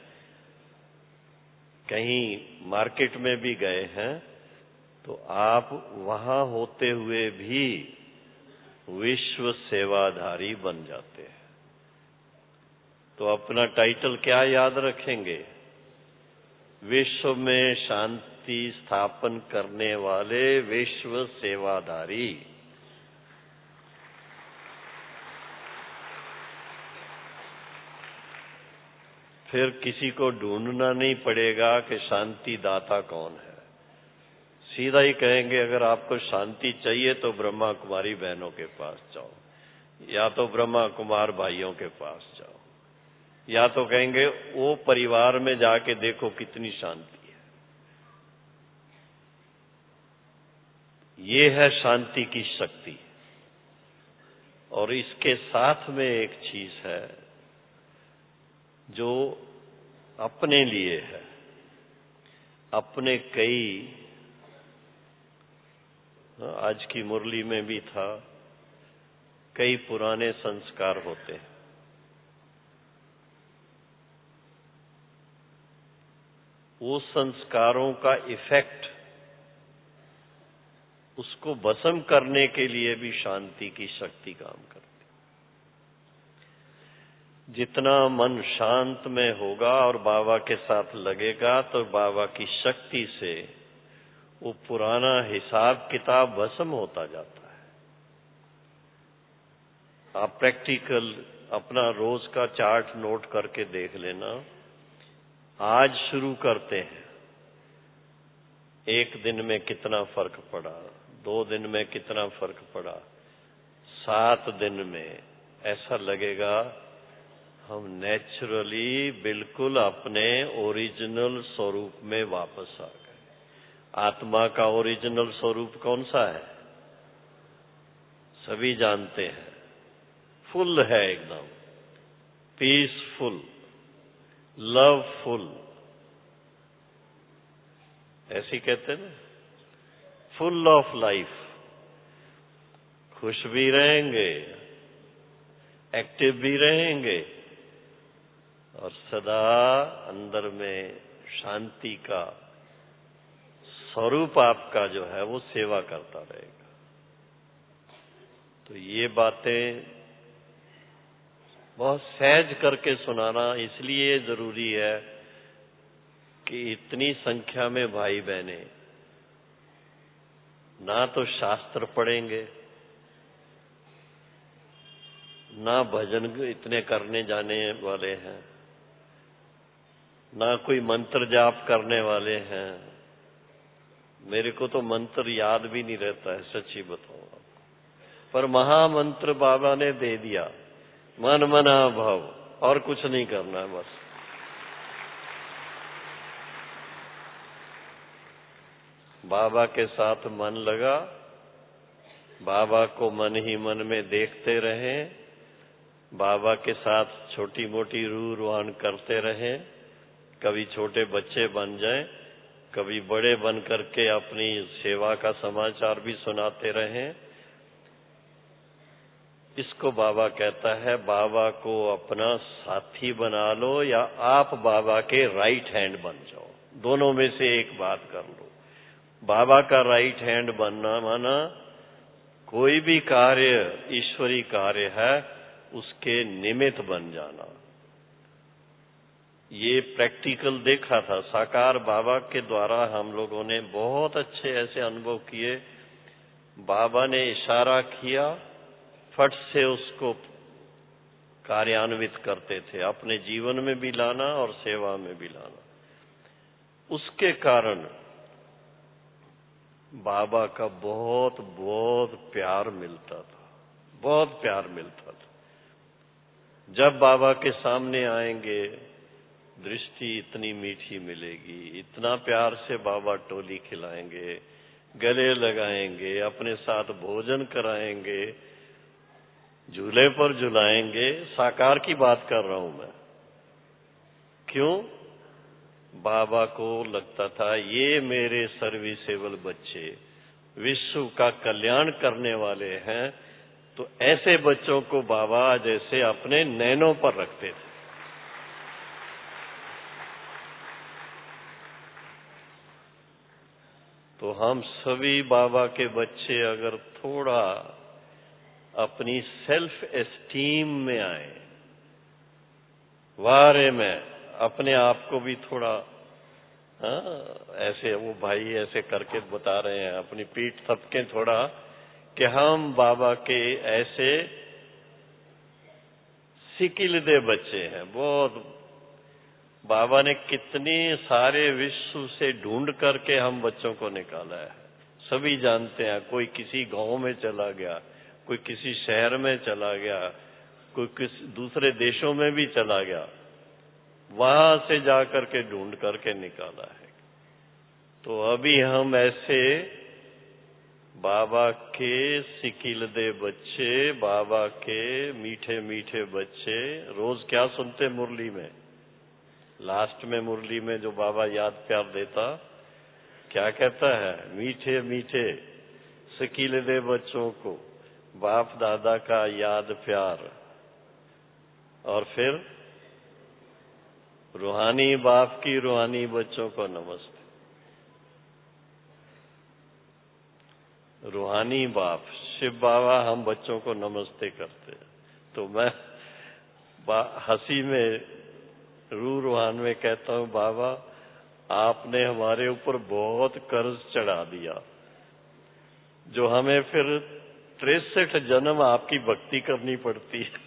[SPEAKER 1] कहीं मार्केट में भी गए हैं, तो आप वहां होते हुए भी विश्व सेवाधारी बन जाते हैं। तो अपना टाइटल क्या याद रखेंगे? विश्व में शांति स्थापन करने वाले विश्व सेवाधारी। फिर किसी को ढूंढना नहीं पड़ेगा कि शांति दाता कौन है। सीधा ही कहेंगे, अगर आपको शांति चाहिए तो ब्रह्मा कुमारी बहनों के पास जाओ, या तो ब्रह्मा कुमार भाइयों के पास जाओ, या तो कहेंगे वो परिवार में जाके देखो कितनी शांति है। ये है शांति की शक्ति। और इसके साथ में एक चीज है जो अपने लिए है। अपने कई, आज की मुरली में भी था, कई पुराने संस्कार होते हैं। वो संस्कारों का इफेक्ट, उसको भस्म करने के लिए भी शांति की शक्ति काम करती। जितना मन शांत में होगा और बाबा के साथ लगेगा तो बाबा की शक्ति से वो पुराना हिसाब किताब भस्म होता जाता है। आप प्रैक्टिकल अपना रोज का चार्ट नोट करके देख लेना। आज शुरू करते हैं, एक दिन में कितना फर्क पड़ा, दो दिन में कितना फर्क पड़ा, सात दिन में ऐसा लगेगा हम नेचुरली बिल्कुल अपने ओरिजिनल स्वरूप में वापस आ गए। आत्मा का ओरिजिनल स्वरूप कौन सा है? सभी जानते हैं, फुल है, एकदम पीसफुल, लवफुल, ऐसी कहते हैं ना, फुल ऑफ लाइफ। खुश भी रहेंगे, एक्टिव भी रहेंगे, और सदा अंदर में शांति का स्वरूप आपका जो है वो सेवा करता रहेगा। तो ये बातें बहुत सहज करके सुनाना इसलिए जरूरी है कि इतनी संख्या में भाई बहने ना तो शास्त्र पढ़ेंगे, ना भजन इतने करने जाने वाले हैं, ना कोई मंत्र जाप करने वाले हैं। मेरे को तो मंत्र याद भी नहीं रहता है, सच्ची बताऊं आपको। पर महामंत्र बाबा ने दे दिया, मन मना भव, और कुछ नहीं करना है बस। बाबा के साथ मन लगा, बाबा को मन ही मन में देखते रहें, बाबा के साथ छोटी मोटी रूह रुहान करते रहें। कभी छोटे बच्चे बन जाएं, कभी बड़े बन करके अपनी सेवा का समाचार भी सुनाते रहें। इसको बाबा कहता है, बाबा को अपना साथी बना लो या आप बाबा के राइट हैंड बन जाओ, दोनों में से एक बात कर लो। बाबा का राइट हैंड बनना माना कोई भी कार्य ईश्वरी कार्य है उसके निमित्त बन जाना। ये प्रैक्टिकल देखा था, साकार बाबा के द्वारा हम लोगों ने बहुत अच्छे ऐसे अनुभव किए। बाबा ने इशारा किया, फट से उसको कार्यान्वित करते थे, अपने जीवन में भी लाना और सेवा में भी लाना। उसके कारण बाबा का बहुत बहुत प्यार मिलता था, बहुत प्यार मिलता था। जब बाबा के सामने आएंगे दृष्टि इतनी मीठी मिलेगी, इतना प्यार से बाबा टोली खिलाएंगे, गले लगाएंगे, अपने साथ भोजन कराएंगे, झूले पर झुलाएंगे। साकार की बात कर रहा हूं मैं। क्यों? बाबा को लगता था ये मेरे सर्विसेबल बच्चे विश्व का कल्याण करने वाले हैं, तो ऐसे बच्चों को बाबा जैसे अपने नैनों पर रखते थे। तो हम सभी बाबा के बच्चे अगर थोड़ा अपनी सेल्फ एस्टीम में आए, वारे में अपने आप को भी थोड़ा, हाँ, ऐसे वो भाई ऐसे करके बता रहे हैं, अपनी पीठ थपके थोड़ा कि हम बाबा के ऐसे सिकिलदे बच्चे हैं। बहुत बाबा ने कितनी सारे विश्व से ढूंढ करके हम बच्चों को निकाला है। सभी जानते हैं, कोई किसी गांव में चला गया, कोई किसी शहर में चला गया, कोई किसी दूसरे देशों में भी चला गया, वहां से जाकर के ढूंढ करके निकाला है। तो अभी हम ऐसे बाबा के सिकिलदे बच्चे, बाबा के मीठे मीठे बच्चे, रोज क्या सुनते मुरली में, लास्ट में मुरली में जो बाबा याद प्यार देता, क्या कहता है? मीठे मीठे सिकिलदे बच्चों को बाप दादा का याद प्यार, और फिर रूहानी बाप की रूहानी बच्चों को नमस्ते। रूहानी बाप शिव बाबा हम बच्चों को नमस्ते करते हैं। तो मैं हंसी में रू रूहान में कहता हूं, बाबा आपने हमारे ऊपर बहुत कर्ज चढ़ा दिया, जो हमें फिर तिरसठ जन्म आपकी भक्ति करनी पड़ती है।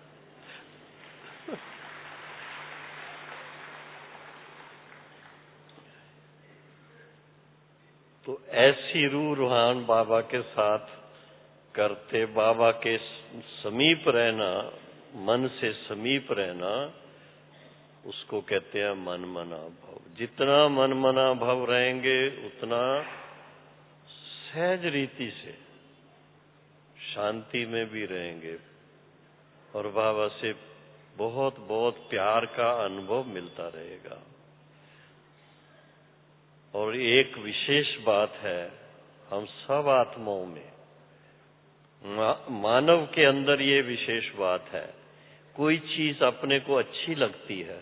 [SPEAKER 1] तो ऐसी रूह रूहान बाबा के साथ करते, बाबा के समीप रहना, मन से समीप रहना, उसको कहते हैं मन मना भाव। जितना मन मना भाव रहेंगे उतना सहज रीति से शांति में भी रहेंगे और बाबा से बहुत बहुत प्यार का अनुभव मिलता रहेगा। और एक विशेष बात है, हम सब आत्माओं में, मा, मानव के अंदर ये विशेष बात है, कोई चीज अपने को अच्छी लगती है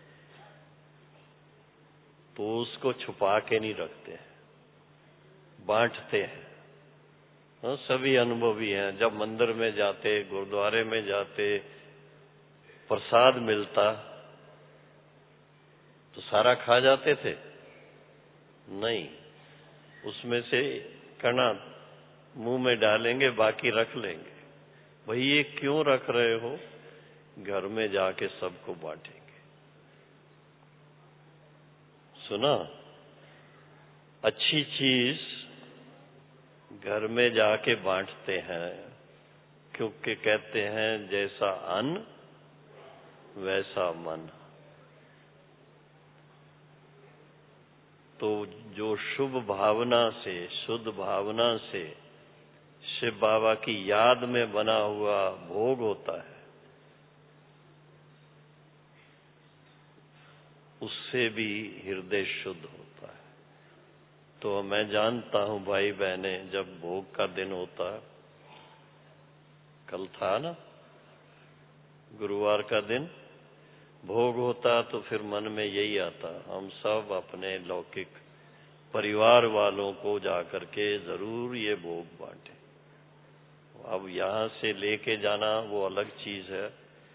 [SPEAKER 1] तो उसको छुपा के नहीं रखते हैं, बांटते हैं। हाँ, सभी अनुभवी हैं। जब मंदिर में जाते, गुरुद्वारे में जाते, प्रसाद मिलता तो सारा खा जाते थे? नहीं, उसमें से कणा मुंह में डालेंगे, बाकी रख लेंगे। भाई ये क्यों रख रहे हो? घर में जाके सबको बांटेंगे। सुना? अच्छी चीज घर में जाके बांटते हैं, क्योंकि कहते हैं जैसा अन्न वैसा मन। तो जो शुभ भावना से, शुद्ध भावना से शिव बाबा की याद में बना हुआ भोग होता है, उससे भी हृदय शुद्ध होता है। तो मैं जानता हूं भाई बहने, जब भोग का दिन होता है, कल था ना गुरुवार का दिन, भोग होता तो फिर मन में यही आता, हम सब अपने लौकिक परिवार वालों को जाकर के जरूर ये भोग बांटे। अब यहां से लेके जाना वो अलग चीज है,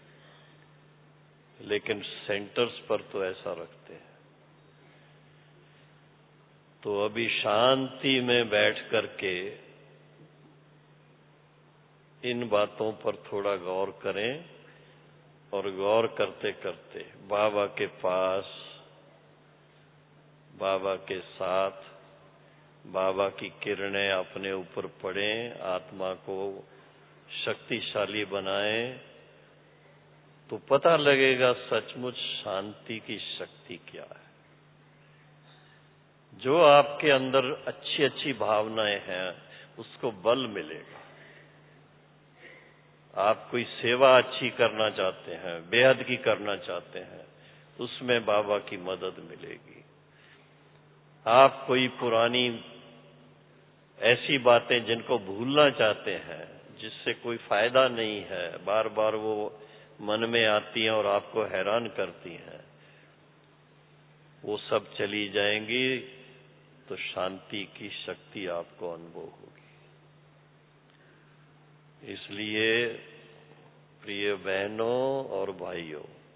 [SPEAKER 1] लेकिन सेंटर्स पर तो ऐसा रखते हैं। तो अभी शांति में बैठ करके इन बातों पर थोड़ा गौर करें, और गौर करते करते बाबा के पास, बाबा के साथ, बाबा की किरणें अपने ऊपर पड़ें, आत्मा को शक्तिशाली बनाएं, तो पता लगेगा सचमुच शांति की शक्ति क्या है। जो आपके अंदर अच्छी अच्छी भावनाएं हैं, उसको बल मिलेगा। आप कोई सेवा अच्छी करना चाहते हैं, बेहद की करना चाहते हैं, उसमें बाबा की मदद मिलेगी। आप कोई पुरानी ऐसी बातें जिनको भूलना चाहते हैं, जिससे कोई फायदा नहीं है, बार बार वो मन में आती हैं और आपको हैरान करती हैं, वो सब चली जाएंगी, तो शांति की शक्ति आपको अनुभव होगी। इसलिए प्रिय बहनों और भाइयों,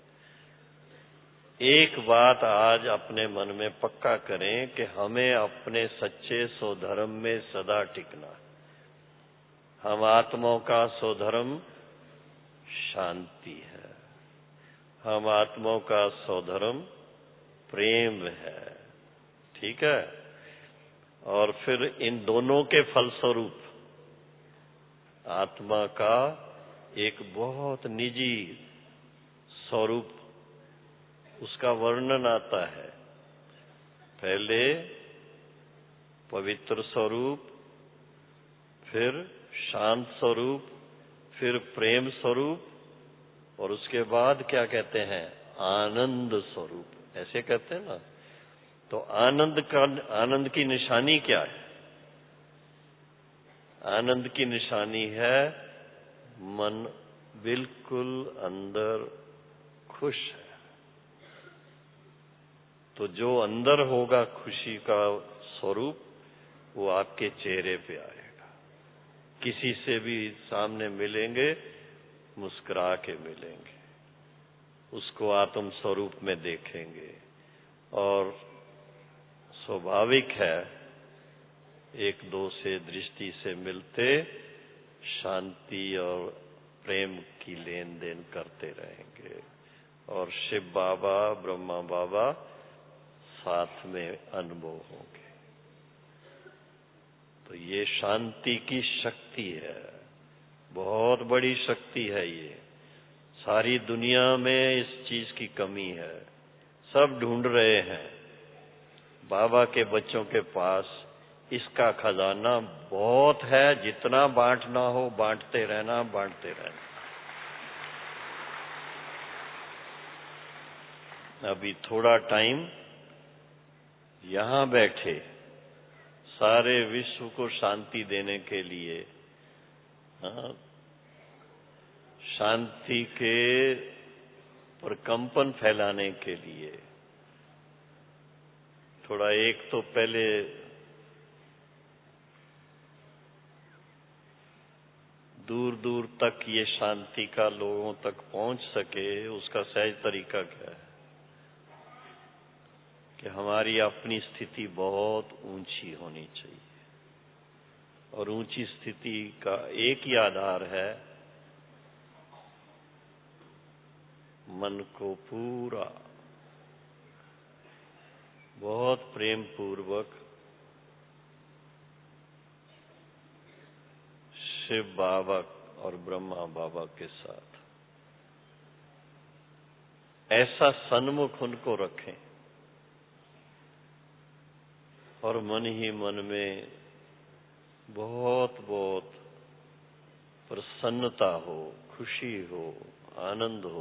[SPEAKER 1] एक बात आज अपने मन में पक्का करें कि हमें अपने सच्चे स्वधर्म में सदा टिकना। हम आत्माओं का स्वधर्म शांति है, हम आत्माओं का स्वधर्म प्रेम है, ठीक है। और फिर इन दोनों के फलस्वरूप आत्मा का एक बहुत निजी स्वरूप, उसका वर्णन आता है। पहले पवित्र स्वरूप, फिर शांत स्वरूप, फिर प्रेम स्वरूप, और उसके बाद क्या कहते हैं? आनंद स्वरूप। ऐसे कहते हैं ना। तो आनंद का, आनंद की निशानी क्या है? आनंद की निशानी है मन बिल्कुल अंदर खुश है। तो जो अंदर होगा खुशी का स्वरूप, वो आपके चेहरे पे आएगा। किसी से भी सामने मिलेंगे, मुस्कुरा के मिलेंगे, उसको आत्म स्वरूप में देखेंगे। और स्वाभाविक है, एक दो से दृष्टि से मिलते शांति और प्रेम की लेन देन करते रहेंगे, और शिव बाबा, ब्रह्मा बाबा साथ में अनुभव होंगे। तो ये शांति की शक्ति है, बहुत बड़ी शक्ति है ये। सारी दुनिया में इस चीज की कमी है, सब ढूंढ रहे हैं। बाबा के बच्चों के पास इसका खजाना बहुत है, जितना बांटना हो बांटते रहना, बांटते रहना। अभी थोड़ा टाइम यहां बैठे सारे विश्व को शांति देने के लिए, हाँ, शांति के प्रकंपन फैलाने के लिए थोड़ा एक तो पहले दूर दूर तक ये शांति का लोगों तक पहुंच सके, उसका सहज तरीका क्या है कि हमारी अपनी स्थिति बहुत ऊंची होनी चाहिए। और ऊंची स्थिति का एक ही आधार है मन को पूरा बहुत प्रेम पूर्वक शिव बाबा और ब्रह्मा बाबा के साथ ऐसा सन्मुख उनको रखें और मन ही मन में बहुत बहुत प्रसन्नता हो, खुशी हो, आनंद हो।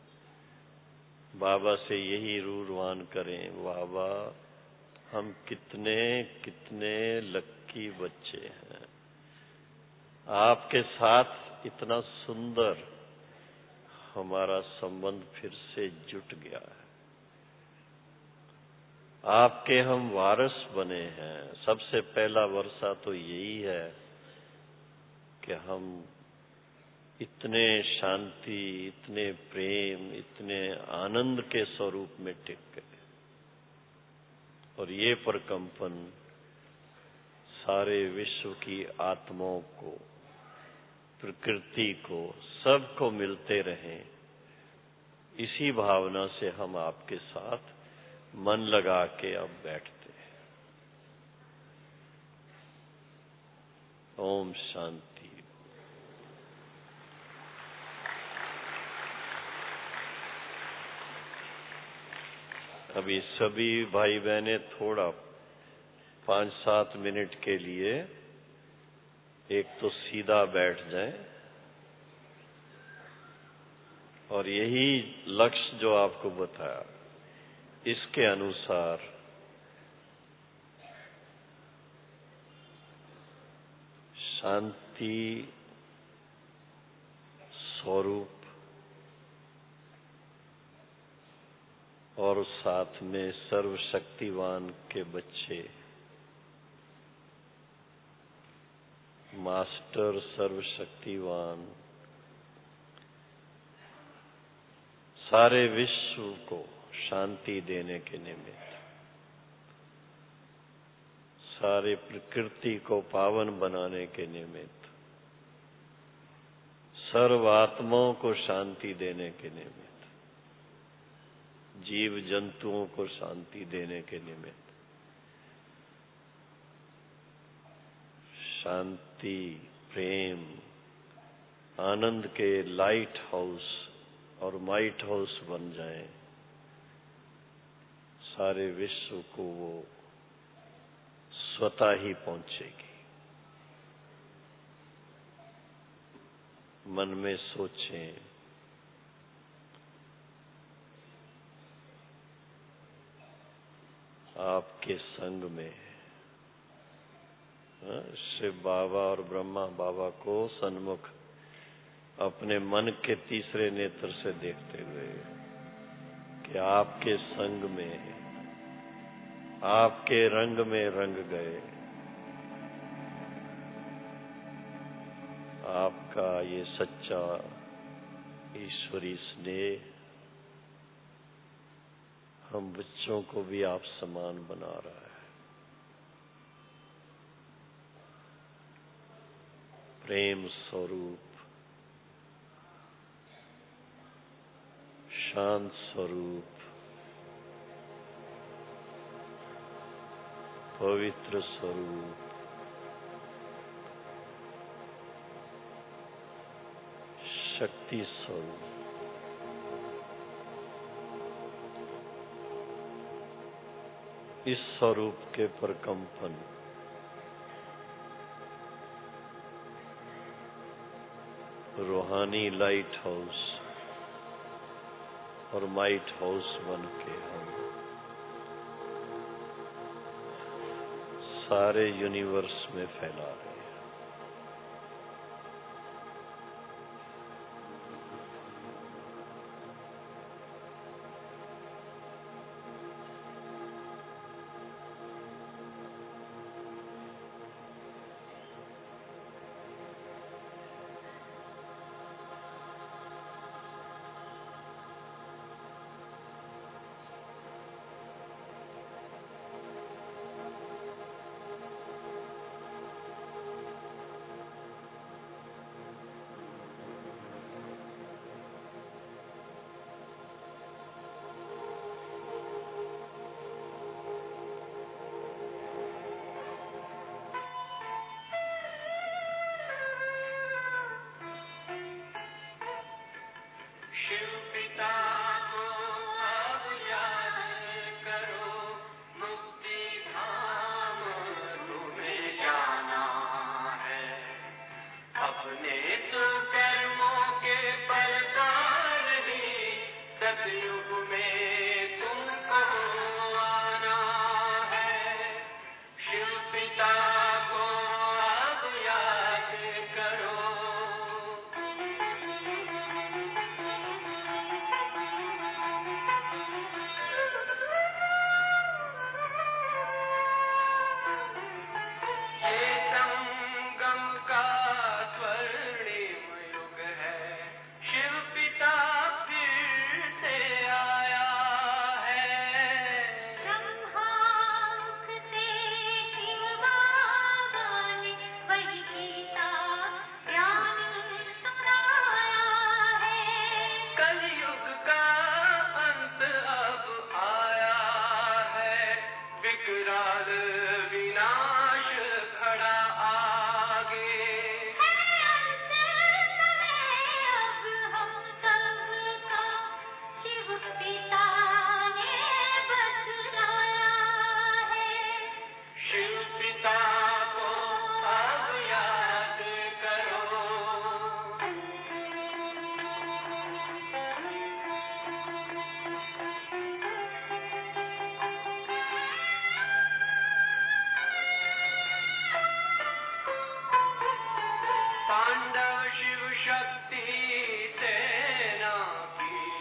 [SPEAKER 1] बाबा से यही रूरवान करें, बाबा हम कितने कितने लक्की बच्चे हैं, आपके साथ इतना सुंदर हमारा संबंध फिर से जुट गया है, आपके हम वारिस बने हैं। सबसे पहला वर्षा तो यही है कि हम इतने शांति, इतने प्रेम, इतने आनंद के स्वरूप में टिक गए। और ये प्रकंपन सारे विश्व की आत्माओं को, प्रकृति को, सबको मिलते रहें, इसी भावना से हम आपके साथ मन लगा के अब बैठते हैं। ओम शांति। अभी सभी भाई बहनें थोड़ा पांच सात मिनट के लिए एक तो सीधा बैठ जाएं और यही लक्ष्य जो आपको बताया इसके अनुसार शांति स्वरूप और साथ में सर्वशक्तिवान के बच्चे, मास्टर सर्वशक्तिवान सारे विश्व को शांति देने के निमित्त, सारे प्रकृति को पावन बनाने के निमित्त, सर्व आत्माओं को शांति देने के निमित्त, जीव जंतुओं को शांति देने के निमित्त, शांति, प्रेम, आनंद के लाइट हाउस और माइट हाउस बन जाएं, सारे विश्व को वो स्वतः ही पहुंचेगी। मन में सोचें, आपके संग में शिव बाबा और ब्रह्मा बाबा को सन्मुख अपने मन के तीसरे नेत्र से देखते हुए कि आपके संग में, आपके रंग में रंग गए, आपका ये सच्चा ईश्वरी स्नेह हम बच्चों को भी आप समान बना रहा है। प्रेम स्वरूप, शांत स्वरूप, पवित्र स्वरूप, शक्ति स्वरूप, इस स्वरूप के प्रकंपन रूहानी लाइट हाउस और माइट हाउस बन के हम सारे यूनिवर्स में फैला रहे हैं।
[SPEAKER 3] सतयुग में तुमको आना है, शिव पिता को अब याद करो। ये संगम का स्वर्णिम युग है, शिव पिता फिर से आया है।
[SPEAKER 4] ब्रह्मामुख से शिव बाबा ने वही गीता ज्ञान सुनाया है।
[SPEAKER 3] कलयुग का अंत अब आया है, विकराल विनाश खड़ा आगे।
[SPEAKER 4] है अंत समय अब हम सबका, शिव पिता ने बतलाया है।
[SPEAKER 3] शिव पिता को अब याद करो। पांडव शिव शक्ति सेना की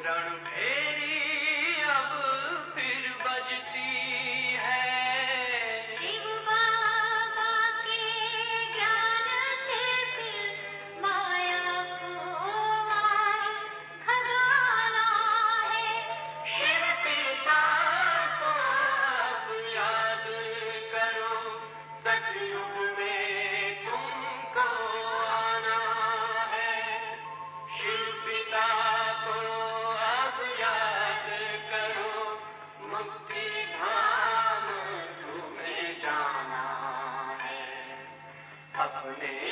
[SPEAKER 3] रणभेरी अब फिर बजती है।
[SPEAKER 4] शिव बाबा के ज्ञान से फिर माया को मार खजाना है।
[SPEAKER 3] शिव पिता को अब याद करो, सतयुग में तुमको आना है, शिव पिता को अब याद करो, मुक्ति धाम तुम्हें जाना है, अपने